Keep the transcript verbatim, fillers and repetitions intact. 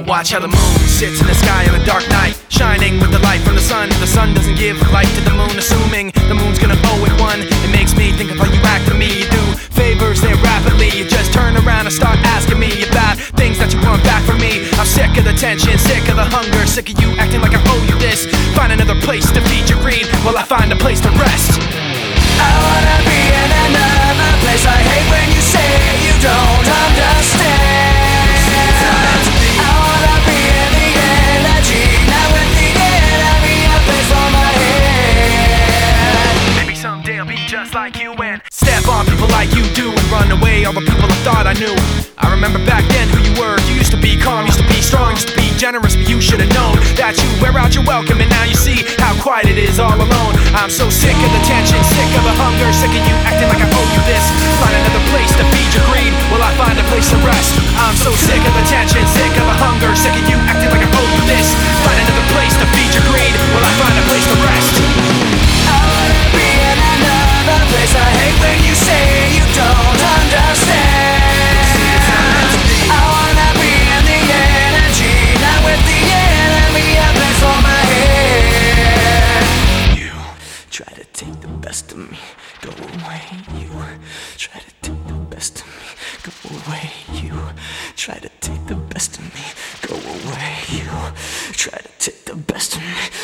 Watch how the moon sits in the sky on a dark night, shining with the light from the sun. The sun doesn't give light to the moon, assuming the moon's gonna owe it one. It makes me think of how you act to me. You do favors there rapidly, you just turn around and start asking me about things that you want back from me. I'm sick of the tension, sick of the hunger, sick of you acting like I owe you this. Find another place to feed your greed while I find a place to rest. I wanna be in another place. I hate when you say you don't understand. I wanna be in the energy, not with the enemy, a place for my head. Maybe someday I'll be just like you and step on people like you do and run away all the people I thought I knew. I remember back then who you were. You used to be calm, used to be strong, used to be generous, but you should have known that you wear out your welcome, and now you see how quiet it is all alone. I'm so sick of the tension, sick of the hunger, sick of you acting like I owe you this. Find another place to feed your greed while I find a place to rest. I'm so sick of the tension, sick of the hunger, sick of you acting like I owe you this. Find another place to feed your greed while I find a place to rest. I wanna be in another place. I hate when you say you don't understand. I wanna be in the energy, not with the enemy, a place for my head. You try to take the best of me, go away. You try to take the best of me, go away. You try to take the best of me, go away. You try to take the best of me.